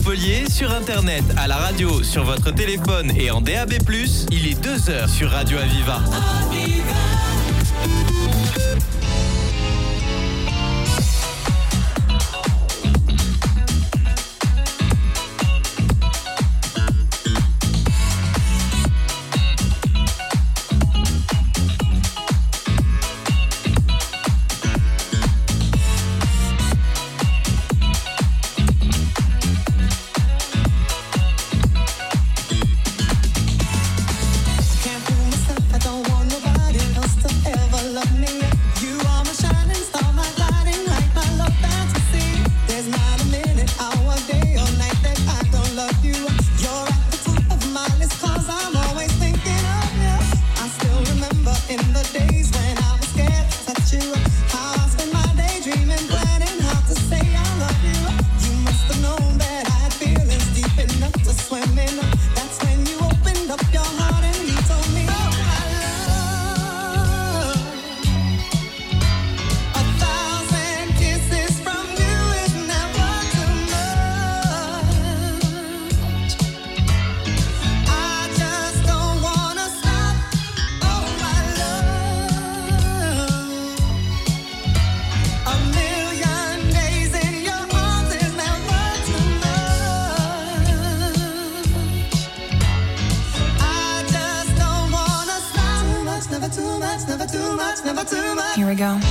Montpellier, sur internet, à la radio, sur votre téléphone et en DAB+, il est 2h sur Radio Aviva. Here we go.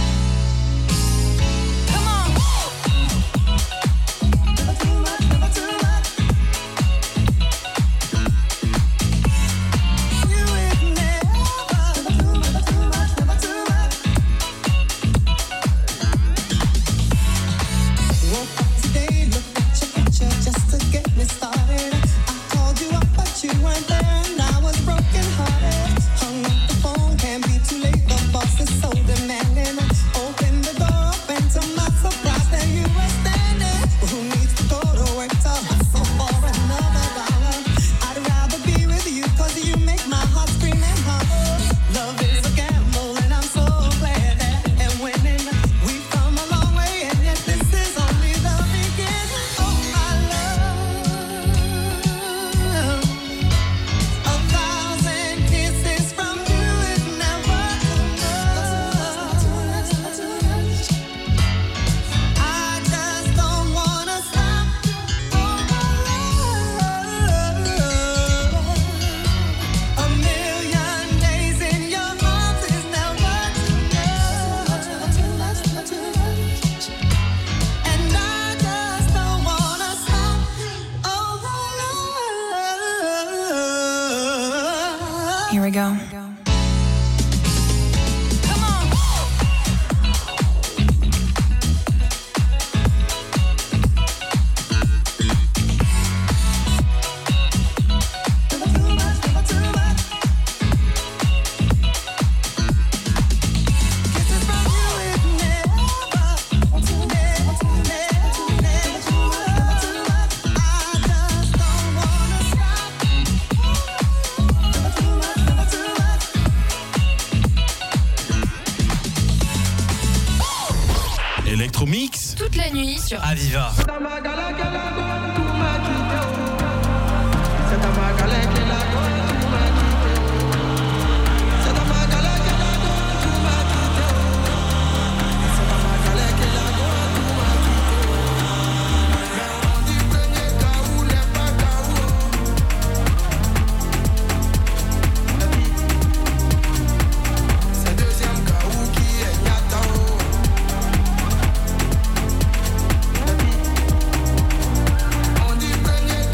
Here we go. Electromix toute la nuit sur Aviva. On dit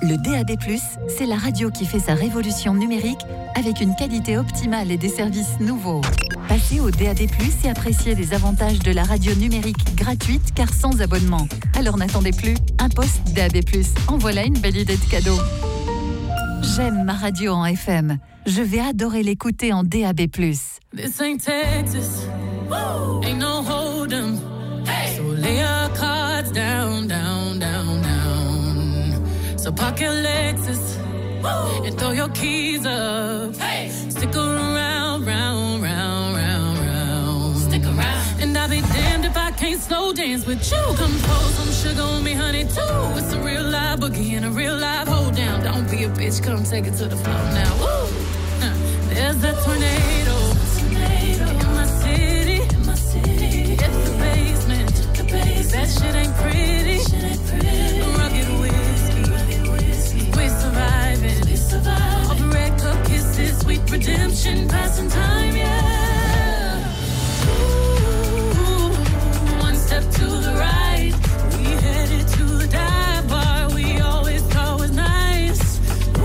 Le DAB+, c'est la radio qui fait sa révolution numérique avec une qualité optimale et des services nouveaux. Passez au DAB+, et appréciez les avantages de la radio numérique gratuite car sans abonnement. Alors n'attendez plus, un poste DAB+. En voilà une belle idée de cadeau. J'aime ma radio en FM. Je vais adorer l'écouter en DAB+. This ain't Texas. Woo! Ain't no hold 'em. Hey! So lay your cards down, down, down, down. So park your Lexus. Woo! And throw your keys up. Hey! Stick around, round, round, round, round. Stick around. And I'll be damned if I can't slow dance with you. Come pour some sugar on me, honey, too. It's a real live boogie and a real live hold down. Don't be a bitch, come take it to the floor now. Woo! There's a tornado in my city. It's the basement. That shit ain't pretty. Rugged whiskey. We're surviving. All the red cup kisses, sweet redemption, passing time, yeah. Ooh, one step to the right, we headed to the dive bar we always thought was nice.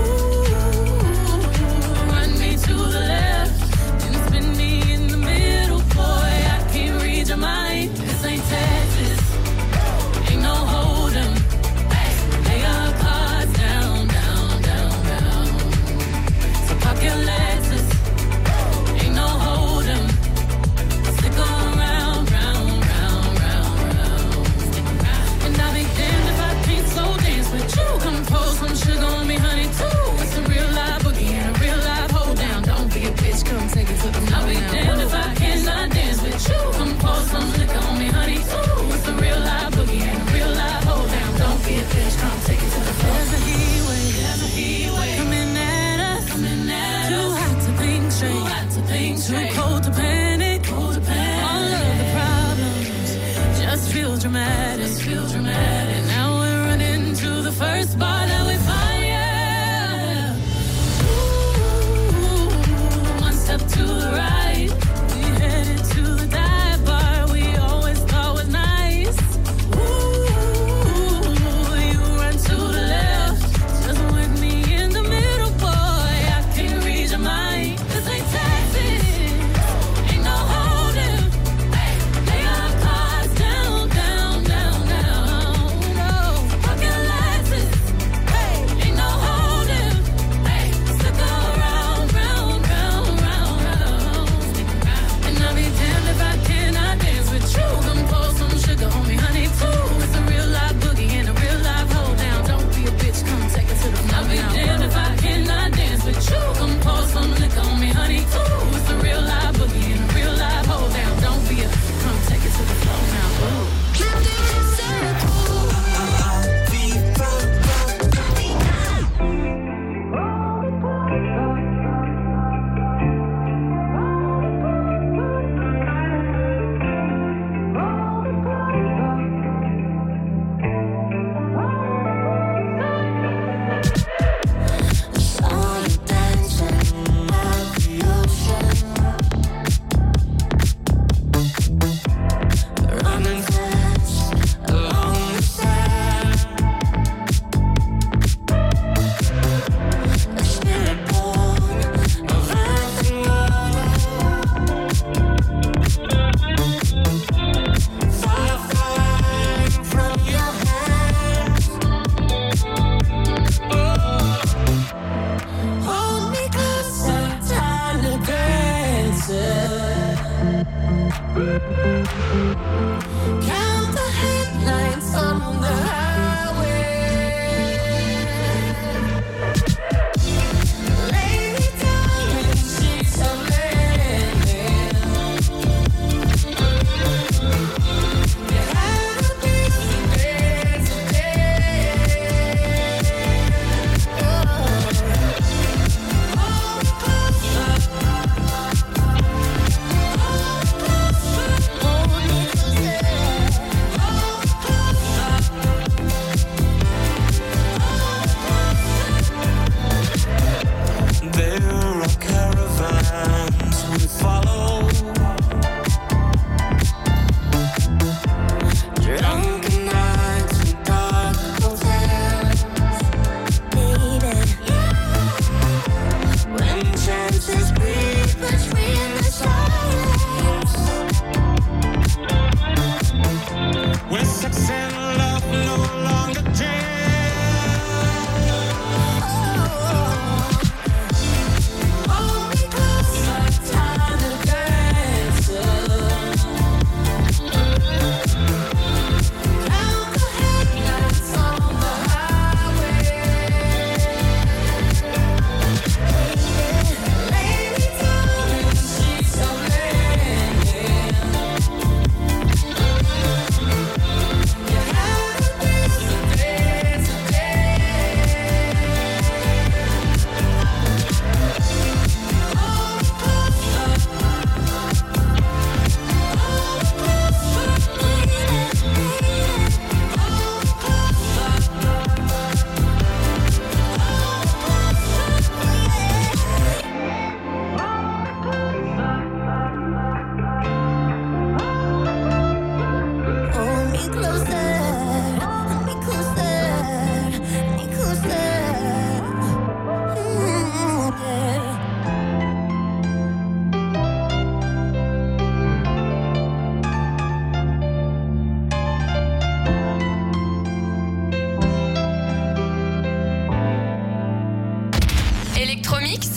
To the left and spin me in the middle, boy. I can't read your mind. This ain't Texas. Ain't no hold 'em. Lay your cards down, down, down, down. So pop your Lexus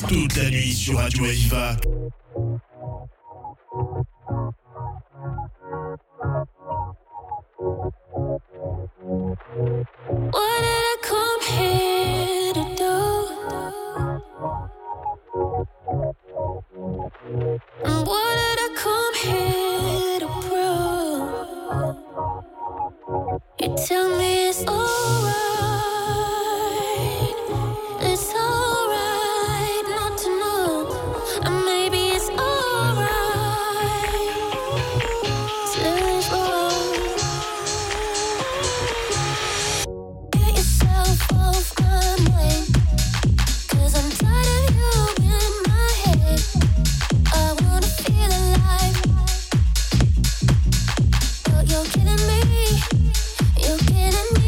Toute la nuit sur Radio Aviva. What did I come here to do? What did I come here to prove? You tell me it's alright. It's alright not to know. And maybe it's alright to lose wrong. Get yourself off my mind, 'cause I'm tired of you in my head. I wanna feel alive, but you're killing me. You're killing me.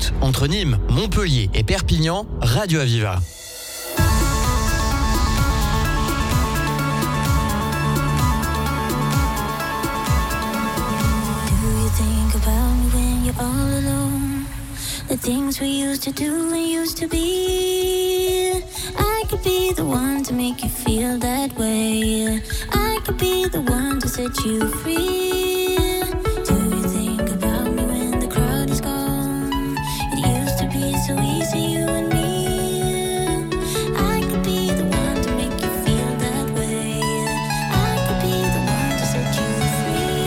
route. Entre Nîmes, Montpellier et Perpignan, Radio Aviva. All alone, the things we used to do and used to be. I could be the one to make you feel that way. I could be the one to set you free. Do you think about me when the crowd is gone? It used to be so easy, you and me. I could be the one to make you feel that way. I could be the one to set you free.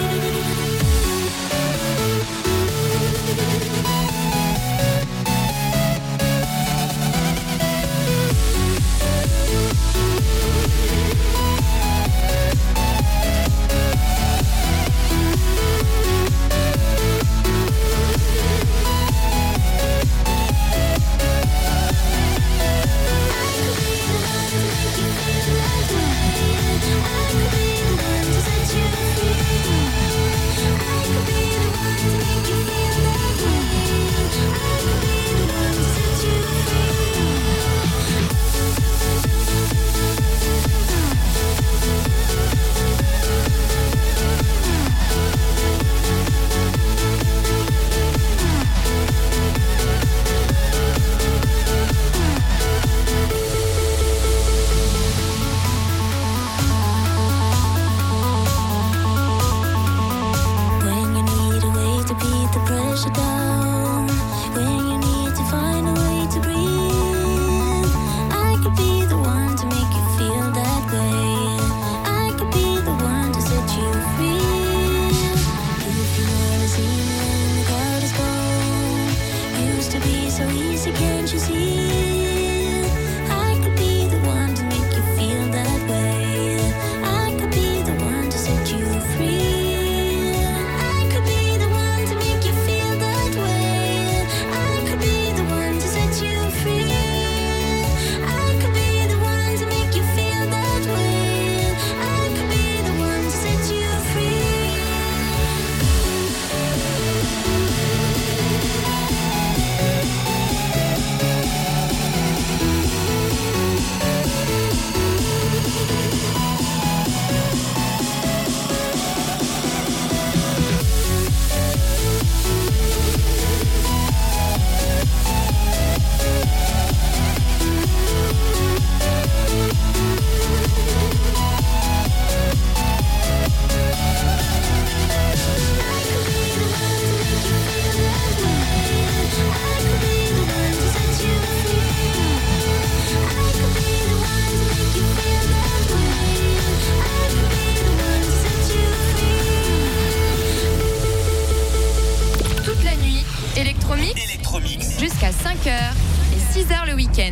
Jusqu'à 5h et 6h le week-end.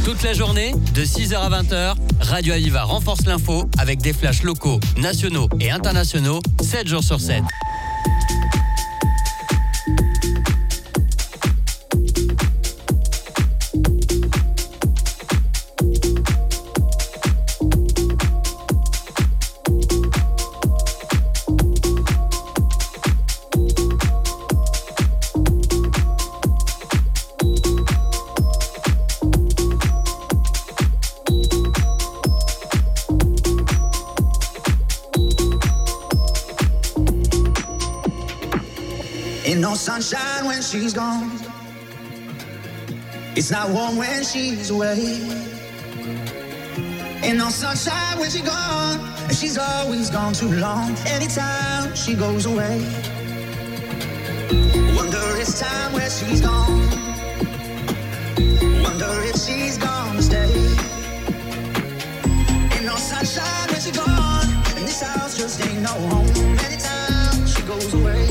Toute la journée, de 6h à 20h, Radio Aviva renforce l'info avec des flashs locaux, nationaux et internationaux, 7 jours sur 7. No sunshine when she's gone. It's not warm when she's away. Ain't no sunshine when she's gone, and she's always gone too long. Anytime she goes away, wonder it's time where she's gone. Wonder if she's gonna stay. Ain't no sunshine when she's gone, and this house just ain't no home. Anytime she goes away.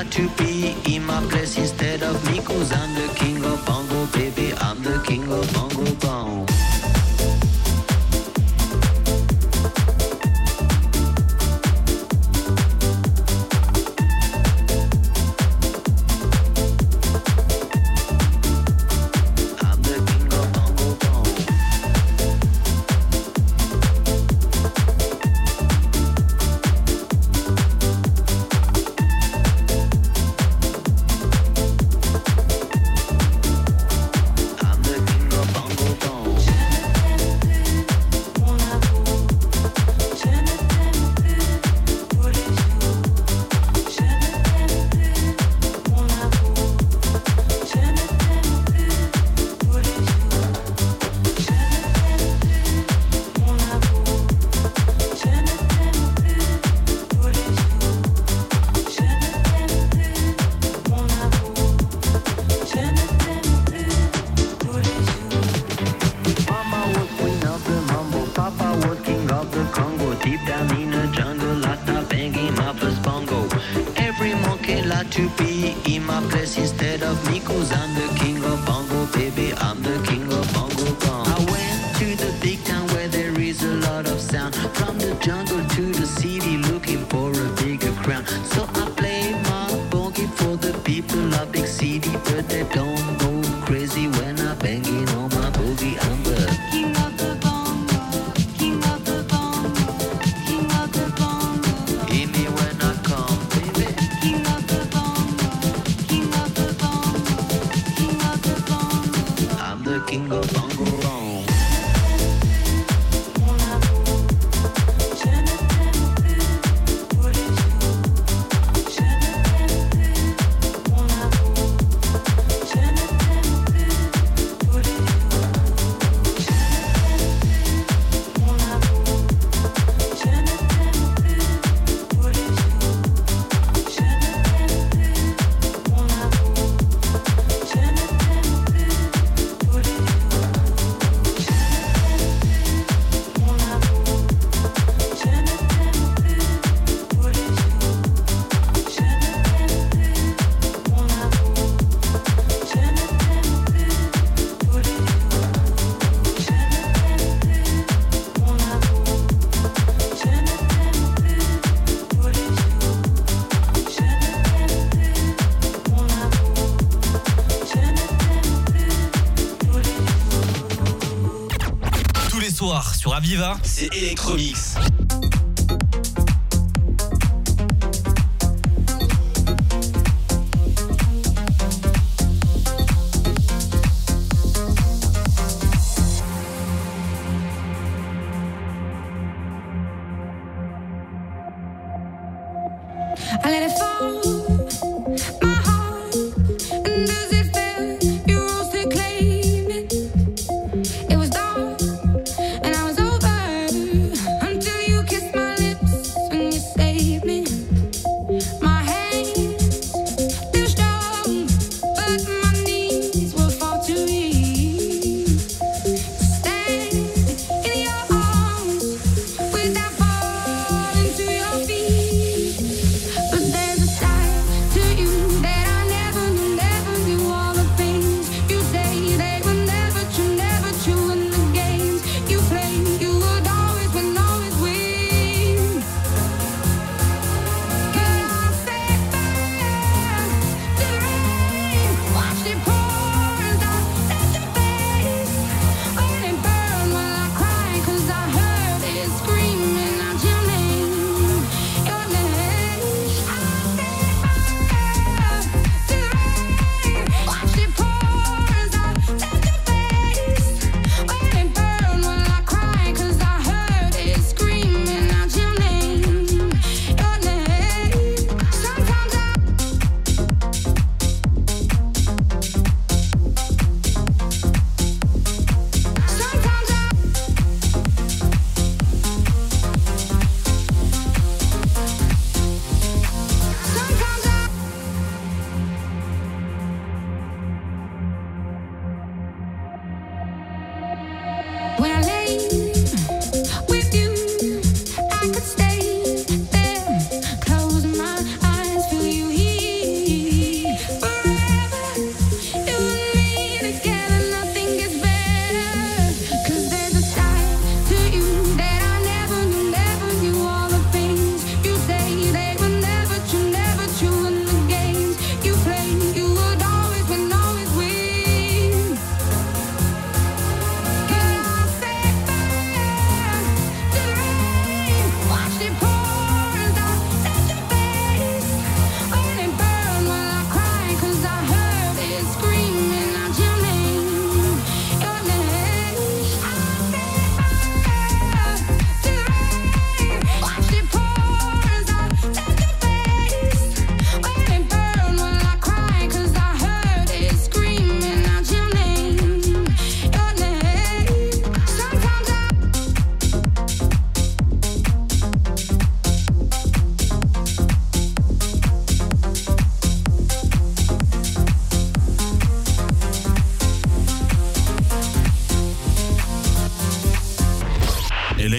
like to be in my place instead of me, 'cause I'm the king of bongo, baby, I'm the king of bongo bong. To be in my place instead of me, 'cause I'm the king of bongo, baby, I'm the king of bongo bong. I went to the big town where there is a lot of sound, from the jungle to the city looking for a bigger crown. So I play my boogie for the people of big city, but they don't go crazy when I banging on my boogie. I'm the king of the bongo, king of the bongo, king of the bongo. Hear me when I come, baby. King of the king of bongo bong. Sur Aviva, c'est Electromix. I let it fall. But there's a side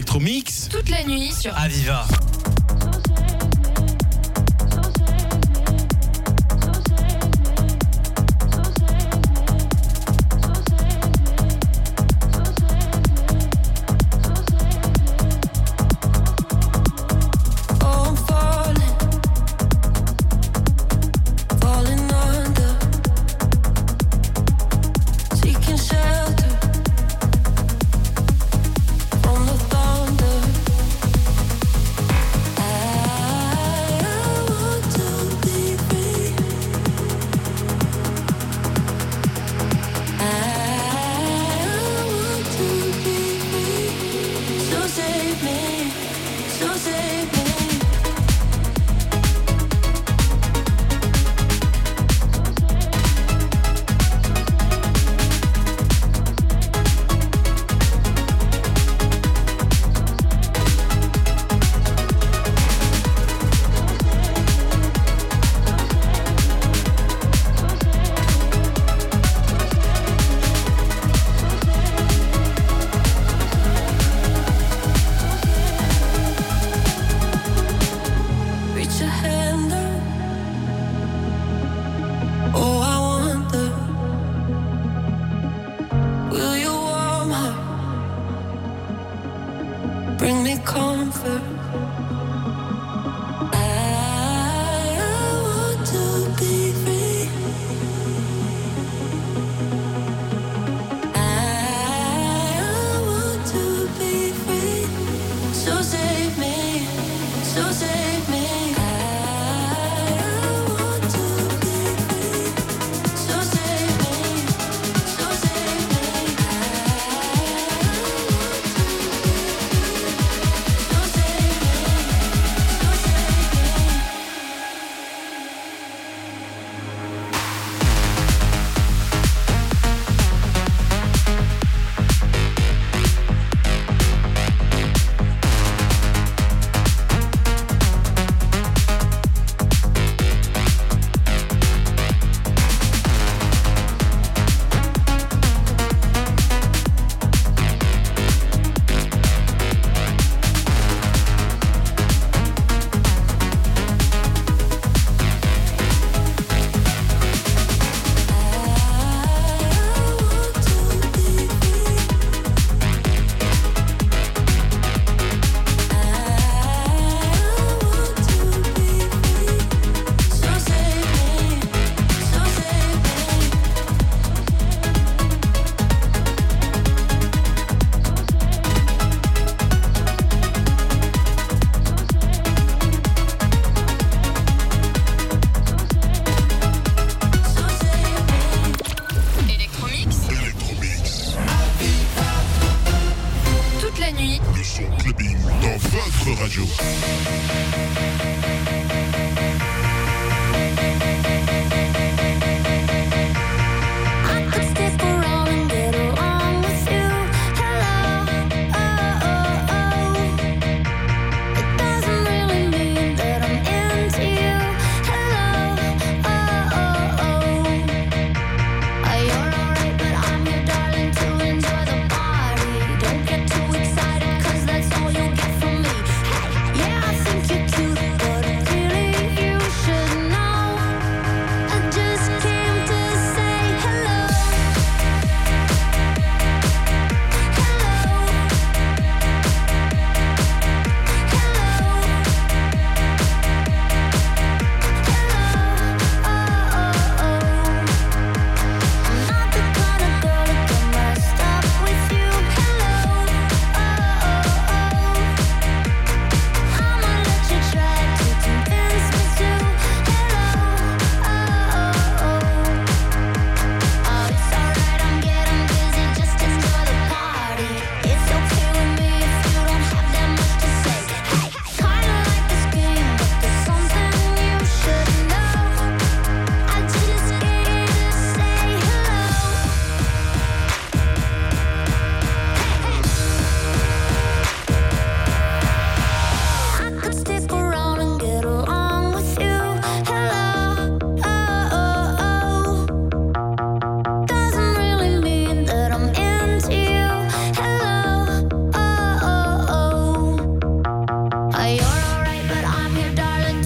Electromix. Toute la nuit sur Aviva. So save me,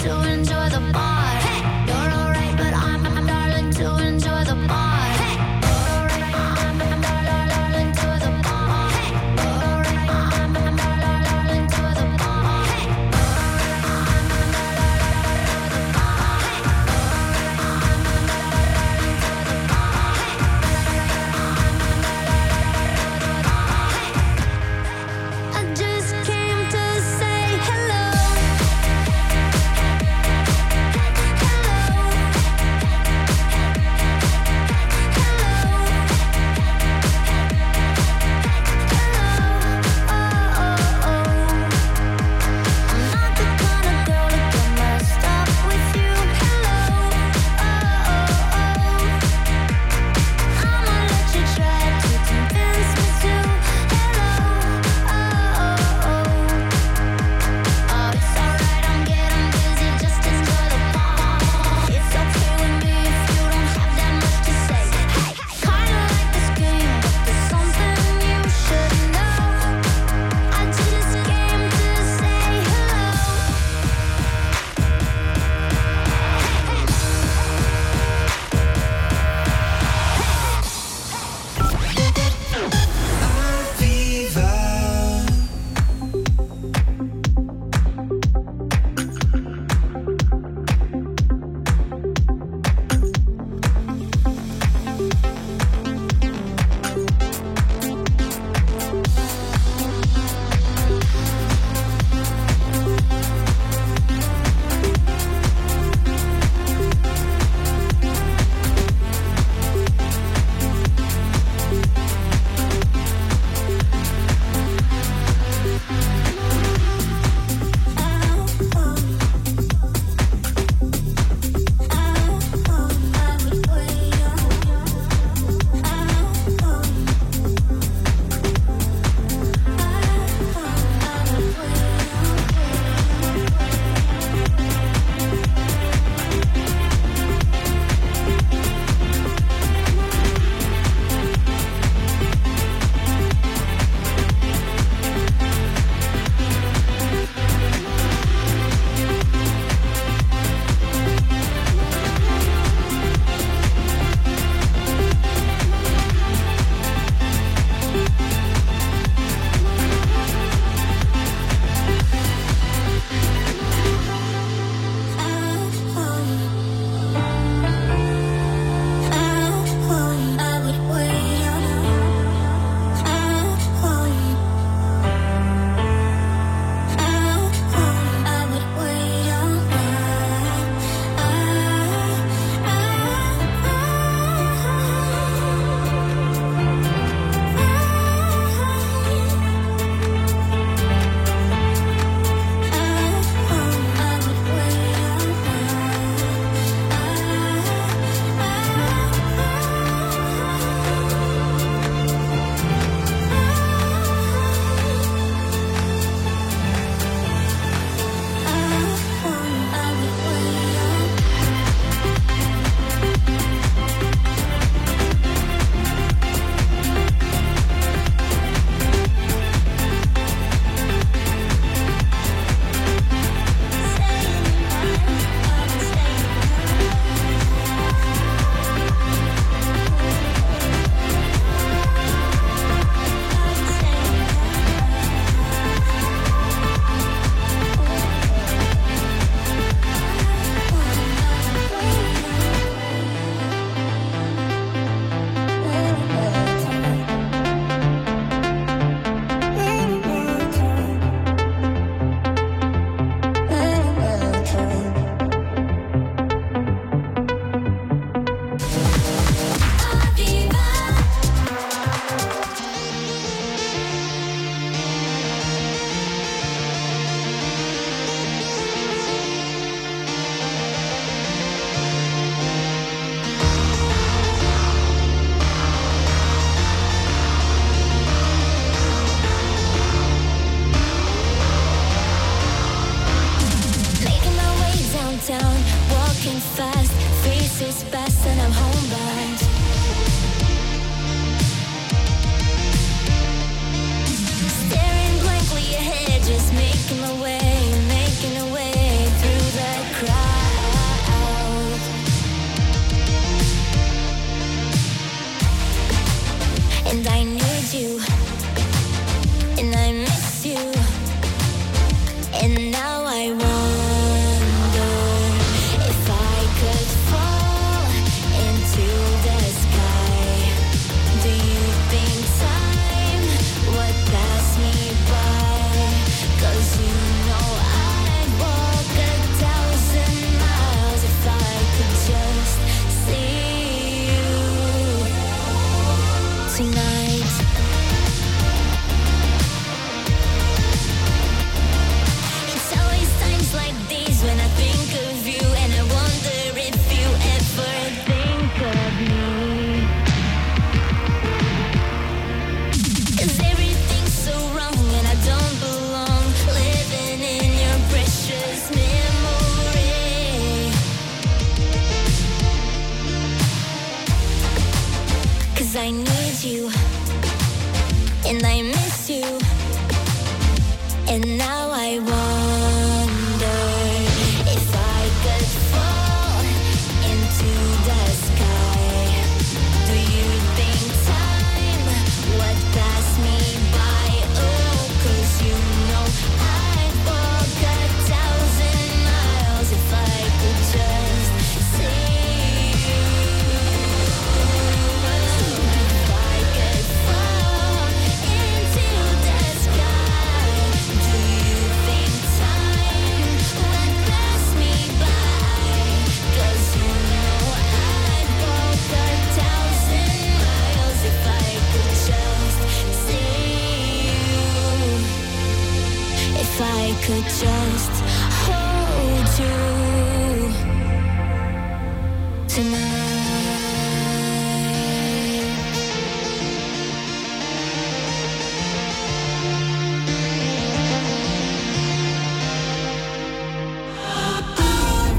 downtown, walking fast, faces fast and I'm home by